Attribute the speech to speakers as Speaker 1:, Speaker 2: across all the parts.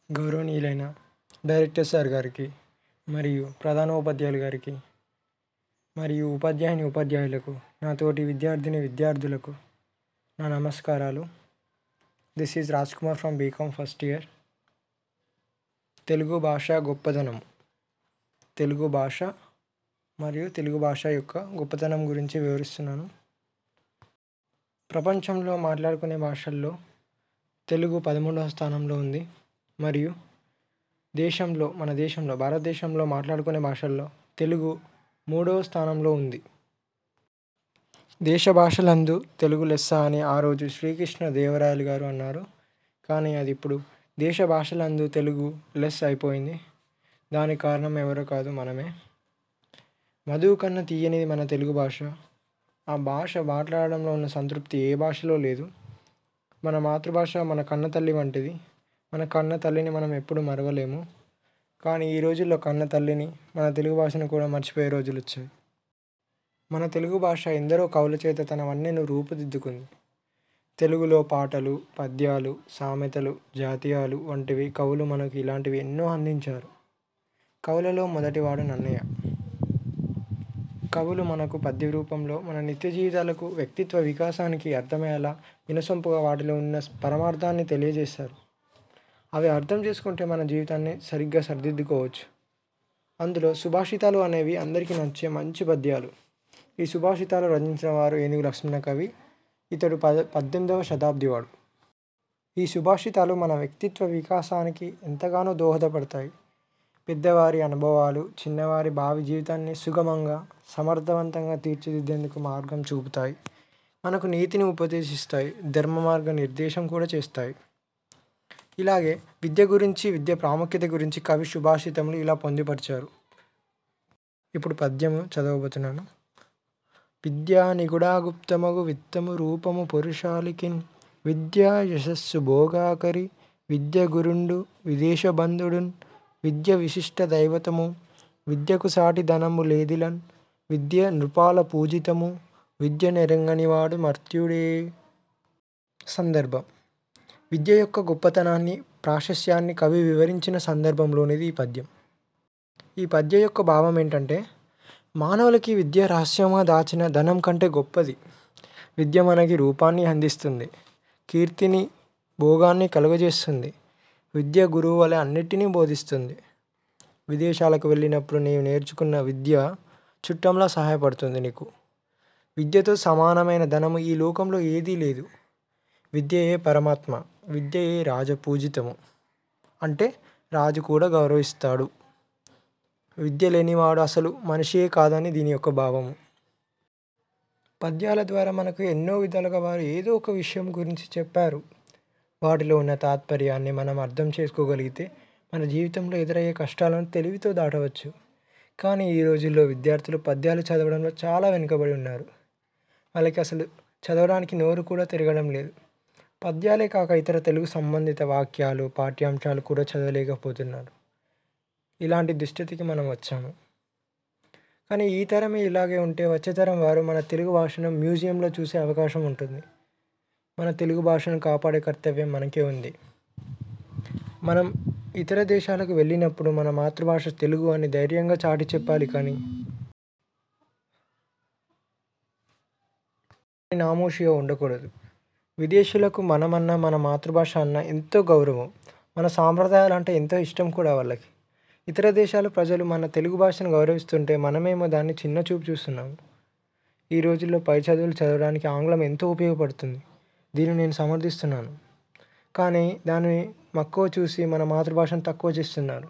Speaker 1: గౌరవనీయులైన director sir గారికి మరియు ప్రధానోపాధ్యాయులు గారికి మరియు ఉపాధ్యాయులకు నా తోటి విద్యార్థులకు నా నమస్కారాలు. This is Raj Kumar from BCom first year. Telugu భాష గొప్పదనం, తెలుగు భాష మరియు తెలుగు భాష యొక్క గొప్పతనం గురించి వివరిస్తున్నాను. ప్రపంచంలో మాట్లాడుకునే భాషల్లో తెలుగు 13వ స్థానంలో ఉంది. మరియు మన దేశంలో భారతదేశంలో మాట్లాడుకునే భాషల్లో తెలుగు 3వ స్థానంలో ఉంది. దేశ భాషలందు తెలుగు లెస్స అని ఆ రోజు శ్రీకృష్ణ దేవరాయలు గారు అన్నారు. కానీ అది ఇప్పుడు దేశ భాషలందు తెలుగు లెస్ అయిపోయింది. దానికి కారణం ఎవరో కాదు, మనమే. మధువు కన్నా తీయనిది మన తెలుగు భాష. ఆ భాష మాట్లాడడంలో ఉన్న సంతృప్తి ఏ భాషలో లేదు. మన మాతృభాష మన కన్న తల్లి వంటిది. మన కన్న తల్లిని మనం ఎప్పుడు మరవలేము. కానీ ఈ రోజుల్లో కన్న తల్లిని, మన తెలుగు భాషను కూడా మర్చిపోయే రోజులు వచ్చాయి. మన తెలుగు భాష ఎందరో కవుల చేత తన వన్నెను రూపుదిద్దుకుంది. తెలుగులో పాటలు, పద్యాలు, సామెతలు, జాతీయాలు వంటివి కవులు మనకు ఇలాంటివి ఎన్నో అందించారు. కవులలో మొదటివాడు నన్నయ్య. కవులు మనకు పద్య రూపంలో మన నిత్య జీవితాలకు, వ్యక్తిత్వ వికాసానికి అర్థమయ్యేలా వినసొంపుగా వాటిలో ఉన్న పరమార్థాన్ని తెలియజేశారు. అవి అర్థం చేసుకుంటే మన జీవితాన్ని సరిగ్గా సరిదిద్దుకోవచ్చు. అందులో సుభాషితాలు అనేవి అందరికీ నచ్చే మంచి పద్యాలు. ఈ సుభాషితాలు రచించిన వారు ఏనుగు లక్ష్మణ కవి. ఇతడు 18వ శతాబ్ది వాడు. ఈ సుభాషితాలు మన వ్యక్తిత్వ వికాసానికి ఎంతగానో దోహదపడతాయి. పెద్దవారి అనుభవాలు చిన్నవారి భావి జీవితాన్ని సుగమంగా, సమర్థవంతంగా తీర్చిదిద్దేందుకు మార్గం చూపుతాయి. మనకు నీతిని ఉపదేశిస్తాయి. ధర్మ మార్గ నిర్దేశం కూడా చేస్తాయి. ఇలాగే విద్య గురించి, విద్య ప్రాముఖ్యత గురించి కవి సుభాషితములు ఇలా పొందుపరిచారు. ఇప్పుడు పద్యము చదవబోతున్నాను. విద్యా నిగుడాగుప్తమగు విత్తము రూపము పురుషాలికిన్, విద్యా యశస్సు భోగాకరి, విద్య గురుండు విదేశ బంధుడున్, విద్య విశిష్ట దైవతము, విద్యకు సాటి ధనము లేదిలన్, విద్య నృపాల పూజితము, విద్య నెరంగనివాడు మర్త్యుడే. సందర్భం: విద్య యొక్క గొప్పతనాన్ని, ప్రాశస్యాన్ని కవి వివరించిన సందర్భంలోనిది ఈ పద్యం. ఈ పద్యం యొక్క భావం ఏంటంటే, మానవులకి విద్య రహస్యంగా దాచిన ధనం కంటే గొప్పది. విద్య మనకి రూపాన్ని అందిస్తుంది, కీర్తిని, భోగాన్ని కలుగజేస్తుంది. విద్య గురువు వలె అన్నిటినీ బోధిస్తుంది. విదేశాలకు వెళ్ళినప్పుడు నీవు నేర్చుకున్న విద్య చుట్టంలా సహాయపడుతుంది నీకు. విద్యతో సమానమైన ధనము ఈ లోకంలో ఏదీ లేదు. విద్యయే పరమాత్మ, విద్యయే రాజపూజితము. అంటే రాజు కూడా గౌరవిస్తాడు. విద్య లేనివాడు అసలు మనిషియే కాదని దీని యొక్క భావము. పద్యాల ద్వారా మనకు ఎన్నో విధాలుగా వారు ఏదో ఒక విషయం గురించి చెప్పారు. వాటిలో ఉన్న తాత్పర్యాన్ని మనం అర్థం చేసుకోగలిగితే మన జీవితంలో ఎదురయ్యే కష్టాలను తెలివితో దాటవచ్చు. కానీ ఈ రోజుల్లో విద్యార్థులు పద్యాలు చదవడంలో చాలా వెనుకబడి ఉన్నారు. వాళ్ళకి అసలు చదవడానికి నోరు కూడా తిరగడం లేదు. పద్యాలే కాక ఇతర తెలుగు సంబంధిత వాక్యాలు, పాఠ్యాంశాలు కూడా చదవలేకపోతున్నారు. ఇలాంటి దుస్థితికి మనం వచ్చాము. కానీ ఈ తరమే ఇలాగే ఉంటే వచ్చే తరం వారు మన తెలుగు భాషను మ్యూజియంలో చూసే అవకాశం ఉంటుంది. మన తెలుగు భాషను కాపాడే కర్తవ్యం మనకే ఉంది. మనం ఇతర దేశాలకు వెళ్ళినప్పుడు మన మాతృభాష తెలుగు అని ధైర్యంగా చాటి చెప్పాలి. కానీ నామోషిగా ఉండకూడదు. విదేశీయులకు మనమన్నా, మన మాతృభాష అన్న ఎంతో గౌరవం, మన సాంప్రదాయాలు అంటే ఎంతో ఇష్టం కూడా వాళ్ళకి. ఇతర దేశాల ప్రజలు మన తెలుగు భాషను గౌరవిస్తుంటే మనమేమో దాన్ని చిన్న చూపు చూస్తున్నాము. ఈ రోజుల్లో పై చదువులు చదవడానికి ఆంగ్లం ఎంతో ఉపయోగపడుతుంది. దీన్ని నేను సమర్థిస్తున్నాను. కానీ దాన్ని మక్కువ చూసి మన మాతృభాషను తక్కువ చేస్తున్నారు.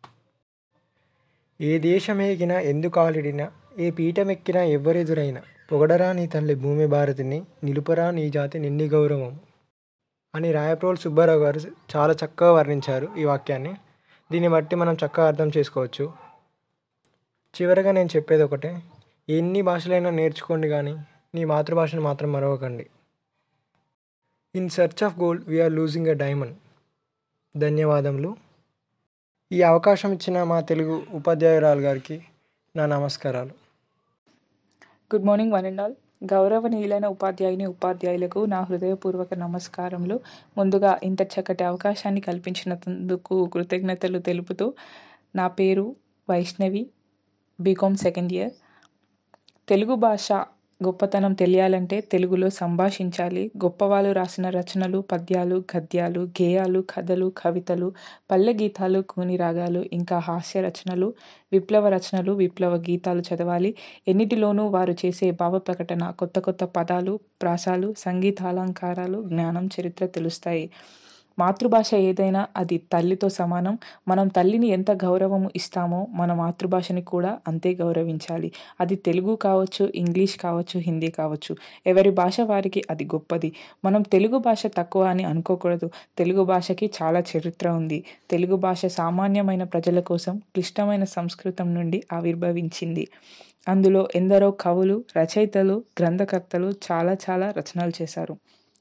Speaker 1: ఏ దేశమేగినా ఎందుకాలిడినా, ఏ పీఠమెక్కినా ఎవ్వరెదురైనా, పొగడరా నీ తల్లి భూమి భారతిని, నిలుపరా నీ జాతి నిండి గౌరవం అని రాయప్రోలు సుబ్బారావు గారు చాలా చక్కగా వర్ణించారు ఈ వాక్యాన్ని. దీన్ని బట్టి మనం చక్కగా అర్థం చేసుకోవచ్చు. చివరగా నేను చెప్పేది ఒకటే, ఎన్ని భాషలైనా నేర్చుకోండి, కానీ నీ మాతృభాషను మాత్రం మరవకండి. In search of gold we are losing a diamond. ధన్యవాదములు. ఈ అవకాశం ఇచ్చిన మా తెలుగు ఉపాధ్యాయురాలు గారికి నా నమస్కారాలు.
Speaker 2: Good morning, one and all. గౌరవనీయులైన ఉపాధ్యాయులకు నా హృదయపూర్వక నమస్కారములు. ముందుగా ఇంత చక్కటి అవకాశాన్ని కల్పించినందుకు కృతజ్ఞతలు తెలుపుతూ, నా పేరు Vaishnavi, BCom second year. Telugu భాష గొప్పతనం తెలియాలంటే తెలుగులో సంభాషించాలి. గొప్పవాళ్ళు రాసిన రచనలు, పద్యాలు, గద్యాలు, గేయాలు, కథలు, కవితలు, పల్లె గీతాలు, కూని రాగాలు, ఇంకా హాస్య రచనలు, విప్లవ రచనలు, విప్లవ గీతాలు చదవాలి. ఎన్నిటిలోనూ వారు చేసే భావ ప్రకటన, కొత్త కొత్త పదాలు, ప్రాసాలు, సంగీతాలంకారాలు, జ్ఞానం, చరిత్ర తెలుస్తాయి. మాతృభాష ఏదైనా అది తల్లితో సమానం. మనం తల్లిని ఎంత గౌరవం ఇస్తామో మన మాతృభాషని కూడా అంతే గౌరవించాలి. అది తెలుగు కావచ్చు, ఇంగ్లీష్ కావచ్చు, హిందీ కావచ్చు. ఎవరి భాష వారికి అది గొప్పది. మనం తెలుగు భాష తక్కువ అని అనుకోకూడదు. తెలుగు భాషకి చాలా చరిత్ర ఉంది. తెలుగు భాష సామాన్యమైన ప్రజల కోసం క్లిష్టమైన సంస్కృతం నుండి ఆవిర్భవించింది. అందులో ఎందరో కవులు, రచయితలు, గ్రంథకర్తలు చాలా రచనలు చేశారు.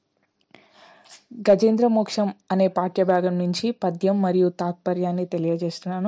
Speaker 2: గజేంద్ర మోక్షం అనే పాఠ్యభాగం నుంచి పద్యం మరియు తాత్పర్యాన్ని తెలియజేస్తున్నాను.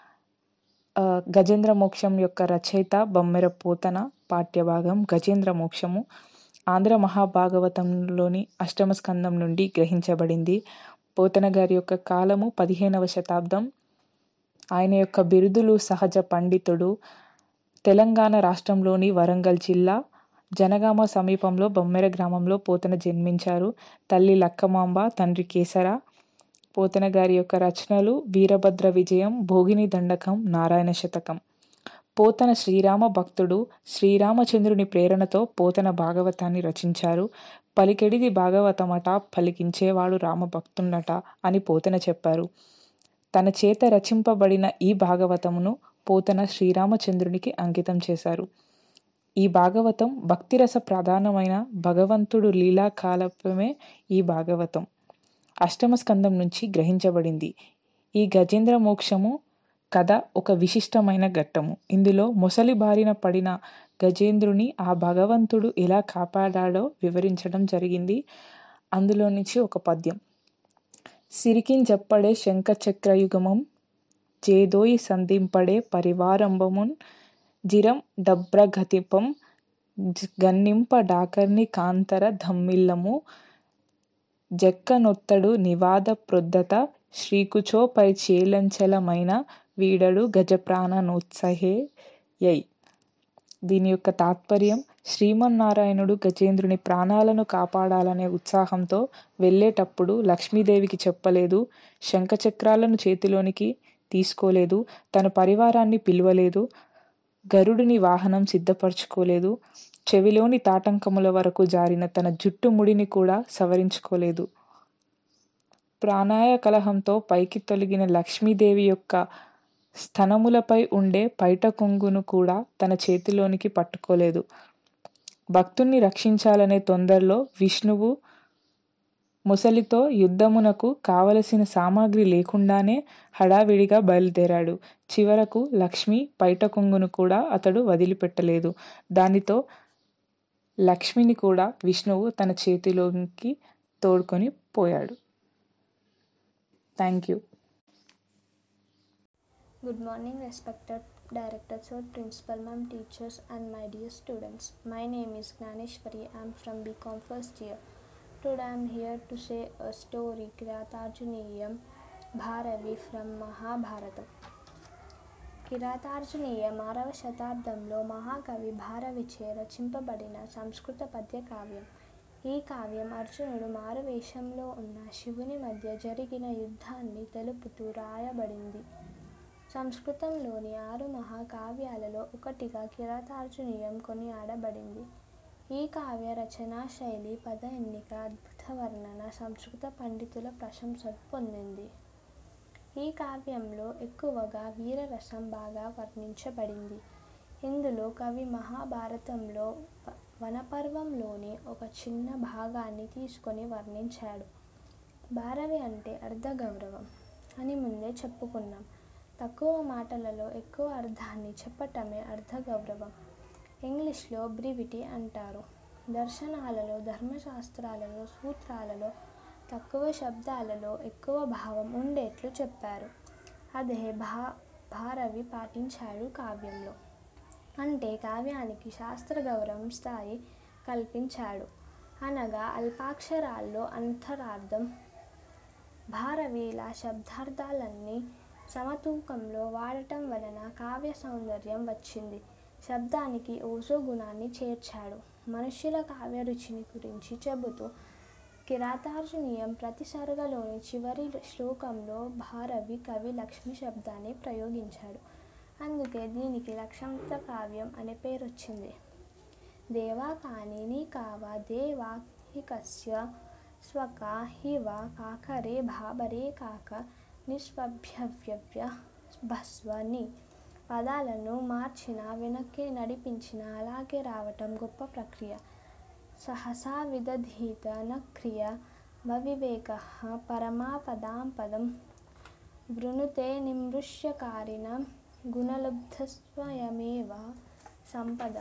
Speaker 2: గజేంద్ర మోక్షం యొక్క రచయిత బమ్మెర పోతన. పాఠ్యభాగం గజేంద్ర మోక్షము ఆంధ్ర మహాభాగవతంలోని అష్టమ స్కందం నుండి గ్రహించబడింది. పోతన గారి యొక్క కాలము 15వ శతాబ్దం. ఆయన యొక్క బిరుదులు సహజ పండితుడు. తెలంగాణ రాష్ట్రంలోని వరంగల్ జిల్లా జనగామ సమీపంలో బొమ్మెర గ్రామంలో పోతన జన్మించారు. తల్లి లక్కమాంబ, తండ్రి కేసర. పోతన గారి యొక్క రచనలు వీరభద్ర విజయం, భోగిని దండకం, నారాయణ శతకం. పోతన శ్రీరామ భక్తుడు. శ్రీరామచంద్రుని ప్రేరణతో పోతన భాగవతాన్ని రచించారు. పలికెడిది భాగవతమట, పలికించేవాడు రామభక్తున్నట అని పోతన చెప్పారు. తన చేత రచింపబడిన ఈ భాగవతమును పోతన శ్రీరామచంద్రునికి అంకితం చేశారు. ఈ భాగవతం భక్తిరస ప్రధానమైన భగవంతుడు లీలా కాలపమే ఈ భాగవతం. అష్టమ స్కందం నుంచి గ్రహించబడింది. ఈ గజేంద్ర మోక్షము కథ ఒక విశిష్టమైన ఘట్టము. ఇందులో మొసలి బారిన పడిన గజేంద్రుని ఆ భగవంతుడు ఎలా కాపాడాడో వివరించడం జరిగింది. అందులో నుంచి ఒక పద్యం. సిరికింజప్పడే శంఖచక్రయుగమం, జేదోయి సంధింపడే పరివారంభమున్, జిరం డభ్రగతిపం గన్నింప డాకర్ని కాంతర ధమ్మిల్లము, జక్కనొత్తడు నివాద ప్రొద్దత శ్రీకుచో పై చేలంచలమైన వీడడు గజప్రాణ నోత్సహే యై. దీని యొక్క తాత్పర్యం, శ్రీమన్నారాయణుడు గజేంద్రుని ప్రాణాలను కాపాడాలనే ఉత్సాహంతో వెళ్ళేటప్పుడు లక్ష్మీదేవికి చెప్పలేదు, శంఖచక్రాలను చేతిలోనికి తీసుకోలేదు, తన పరివారాన్ని పిలవలేదు, గరుడుని వాహనం సిద్ధపరచుకోలేదు, చెవిలోని తాటంకముల వరకు జారిన తన జుట్టు ముడిని కూడా సవరించుకోలేదు. ప్రాణాయ కలహంతో పైకి తొలగిన లక్ష్మీదేవి యొక్క స్తనములపై ఉండే పైట కొంగును కూడా తన చేతిలోనికి పట్టుకోలేదు. భక్తుణ్ణి రక్షించాలనే తొందరలో విష్ణువు ముసలితో యుద్ధమునకు కావలసిన సామాగ్రి లేకుండానే హడావిడిగా బయలుదేరాడు. చివరకు లక్ష్మి పైట కొంగును కూడా అతడు వదిలిపెట్టలేదు. దానితో లక్ష్మిని కూడా విష్ణువు తన చేతిలోకి తోడుకొని పోయాడు. Thank you.
Speaker 3: Good morning, respected Director Sir, Principal Ma'am, teachers and my dear students. My name is Gnaneshwari. I am from BCom first year. Today I am here to say a story, Kiratarjuniyam Bharavi from Mahabharatam. Kiratarjuniyam 6వ శతాబ్దంలో మహాకవి భారవిచే రచింపబడిన సంస్కృత పద్య కావ్యం. ఈ కావ్యం అర్జునుడు మారువేషంలో ఉన్న శివుని మధ్య జరిగిన యుద్ధాన్ని తెలుపుతూ రాయబడింది. సంస్కృతంలోని 6 మహాకావ్యాలలో ఒకటిగా కిరాతార్జునీయం కొనియాడబడింది. ఈ కావ్య రచనా శైలి, పద ఎన్నిక, అద్భుత వర్ణన సంస్కృత పండితుల ప్రశంసలు పొందింది. ఈ కావ్యంలో ఎక్కువగా వీరరసం బాగా వర్ణించబడింది. ఇందులో కవి మహాభారతంలో వనపర్వంలోని ఒక చిన్న భాగాన్ని తీసుకొని వర్ణించాడు. భారవి అంటే అర్ధగౌరవం అని ముందే చెప్పుకున్నాం. తక్కువ మాటలలో ఎక్కువ అర్థాన్ని చెప్పటమే అర్ధగౌరవం. ఇంగ్లీష్లో బ్రివిటీ అంటారు. దర్శనాలలో, ధర్మశాస్త్రాలలో, సూత్రాలలో తక్కువ శబ్దాలలో ఎక్కువ భావం ఉండేట్లు చెప్పారు. అదే భారవి పాటించాడు కావ్యంలో. అంటే కావ్యానికి శాస్త్ర గౌరవం స్థాయి కల్పించాడు. అనగా అల్పాక్షరాల్లో అంతరార్థం, భారవీల శబ్దార్థాలన్నీ సమతూకంలో వాడటం వలన కావ్య సౌందర్యం వచ్చింది. శబ్దానికి ఓజో గుణాన్ని చేర్చాడు. మనుష్యుల కావ్య రుచిని గురించి చెబుతూ కిరాతార్జునీయం ప్రతి సరుగలోని చివరి శ్లోకంలో భారవి కవి లక్ష్మి శబ్దాన్ని ప్రయోగించాడు. అందుకే దీనికి లక్ష్మీత కావ్యం అనే పేరు వచ్చింది. దేవా కాని నీ కావా దేవా హికస్య స్వకా హివ కాకరే భాబరే కాక నిస్వభ్యవ్య భస్వని పదాలను మార్చిన వెనక్కి నడిపించిన అలాగే రావటం గొప్ప ప్రక్రియ. సహసా విదధీత నక్రియ వవివేక పరమాపదాం పదం వృణుతే నిమృశ్యకారిణ గుణలబ్ధస్వయమేవ సంపద.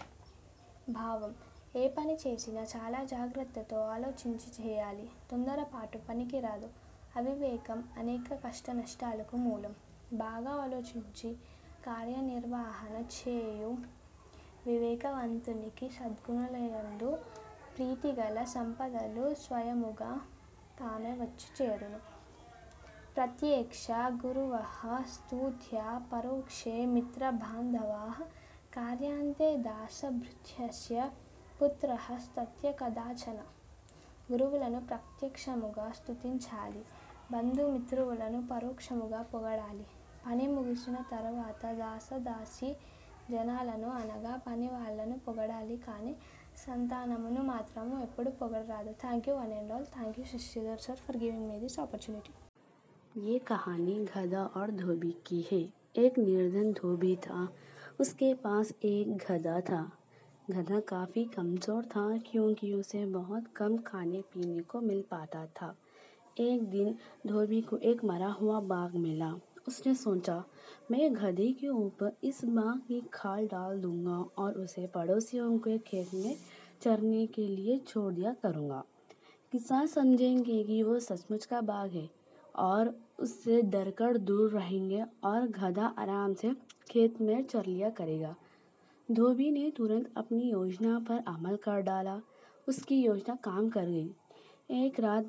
Speaker 3: భావం: ఏ పని చేసినా చాలా జాగ్రత్తతో ఆలోచించి చేయాలి. తొందరపాటు పనికిరాదు. అవివేకం అనేక కష్ట నష్టాలకు మూలం. బాగా ఆలోచించి కార్యనిర్వహణ చేయు వివేకవంతునికి సద్గుణములందు ప్రీతిగల సంపదలు స్వయముగా తానే వచ్చి చేరును. ప్రత్యక్ష గురువః స్తుత్య పరోక్షే మిత్రబాంధవాః కార్యాంతే దాసభృత్యస్య పుత్రః స్తత్య కదాచన. గురువులను ప్రత్యక్షముగా స్తుతించాలి, బంధుమిత్రువులను పరోక్షముగా పొగడాలి. పని ముగిసిన తర్వాత దాసదాసీ జనాలను అనగా పని వాళ్ళను పొగడాలి, కానీ సంతానమును మాత్రము ఎప్పుడు పొగడరాదు. Thank you one and all. Thank you Shashidhar sir for giving me this opportunity.
Speaker 4: ये कहानी गधा और धोबी की है। एक निर्धन धोबी था। उसके पास एक गधा था। गधा काफ़ी कमज़ोर था क्योंकि उसे बहुत कम खाने पीने को मिल पाता था। एक दिन धोबी को एक मरा हुआ बाघ मिला। उसने सोचा, मैं गधे के ऊपर इस बाघ की खाल डाल दूंगा और उसे पड़ोसियों के खेत में चरने के लिए छोड़ दिया करूँगा। किसान समझेंगे कि वो सचमुच का बाघ है और उससे डरकर दूर रहेंगे और गधा आराम से खेत में चर लिया करेगा। धोबी ने तुरंत अपनी योजना पर अमल कर डाला। उसकी योजना काम कर गई। एक रात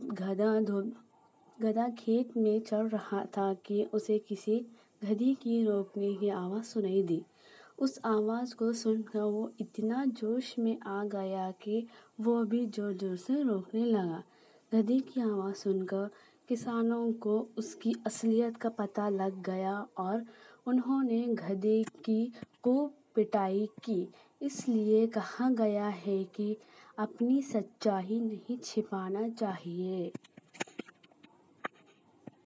Speaker 4: गधा खेत में चल रहा था कि उसे किसी गधी की रोकने की आवाज़ सुनाई दी। उस आवाज़ को सुनकर वो इतना जोश में आ गया कि वो भी जोर जोर से रोकने लगा। गधी की आवाज़ सुनकर किसानों को उसकी असलियत का पता लग गया और उन्होंने गधे की खूब पिटाई की। इसलिए कहा गया है कि अपनी सच्चाई नहीं छिपाना चाहिए।